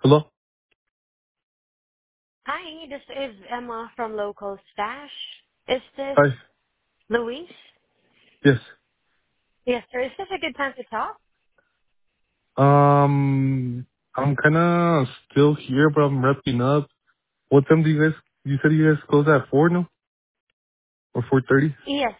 Hello? Hi, this is Emma from Local Stash. Is this Hi. Luis? Yes. Yes, sir. Is this a good time to talk? I'm kinda still here, but I'm wrapping up. What time do you said you guys close at 4, no? Or 4:30? Yes.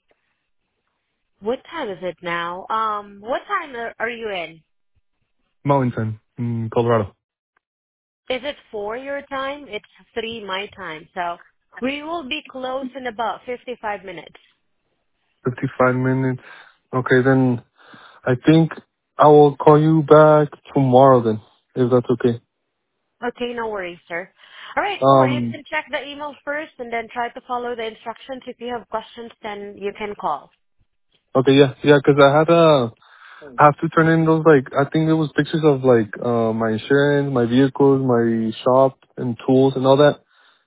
What time is it now? What time are you in? Mountain time in Colorado. Is it 4 your time? It's 3 my time. So we will be close in about 55 minutes. 55 minutes. Okay, then I think I will call you back tomorrow then, if that's okay. Okay, no worries, sir. All right, or you Um, can check the email first and then try to follow the instructions. If you have questions, then you can call. okay, yeah, 'cause I have to turn in those, like, I think it was pictures of, like, my insurance, my vehicles, my shop, and tools and all that.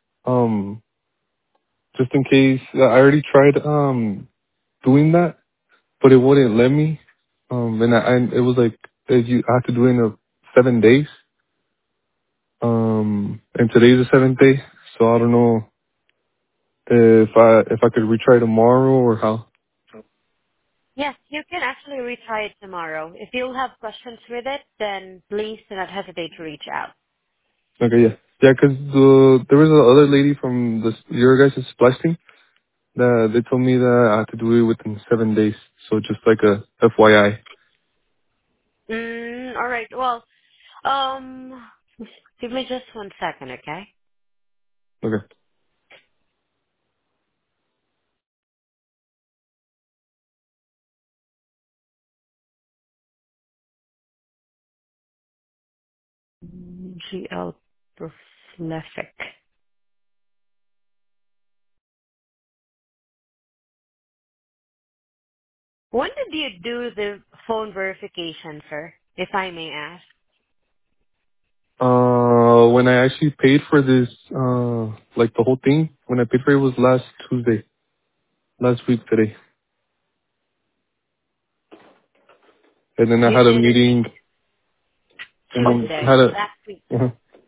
Just in case. I already tried doing that, but it wouldn't let me. And it was like I had to do it in 7 days. And today's the 7th day, so I don't know if I could retry tomorrow or how. Yes, you can actually retry it tomorrow. If you'll have questions with it, then please do not hesitate to reach out. Okay, yeah, because there was a other lady from your guys' splash team that they told me that I had to do it within 7 days. So just like a FYI. All right. Well, um, give me just 1 second, okay? Okay. GL Prolific. When did you do the phone verification, sir? If I may ask. When I actually paid for this, like the whole thing, when I paid for it was last Tuesday, last week today. And then I You had a did it meeting and then Tuesday, had a, last week. uh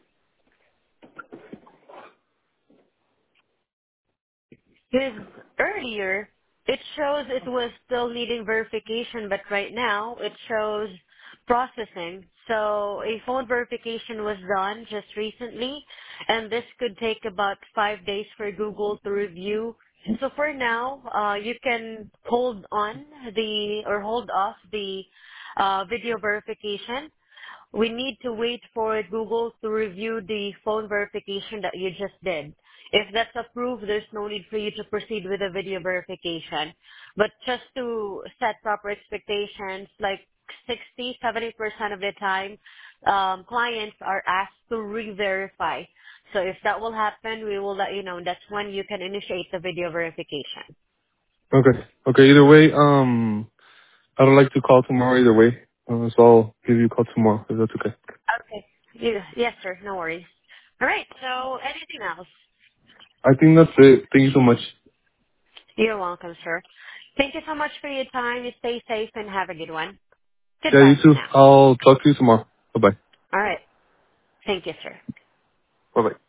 Because earlier, it shows it was still needing verification, but right now it shows processing. So a phone verification was done just recently, and this could take about 5 days for Google to review. So for now, you can hold on or hold off the video verification. We need to wait for Google to review the phone verification that you just did. If that's approved, there's no need for you to proceed with the video verification. But just to set proper expectations, like 60-70% of the time, clients are asked to re-verify. So if that will happen, we will let you know. That's when you can initiate the video verification. Okay. Okay, either way, I don't like to call tomorrow either way. So I'll give you a call tomorrow if that's okay. Okay. Yes, sir. No worries. All right. So anything else? I think that's it. Thank you so much. You're welcome, sir. Thank you so much for your time. You stay safe and have a good one. Yeah, you Goodbye for too. now. I'll talk to you tomorrow. Bye bye. All right. Thank you, sir. Bye bye.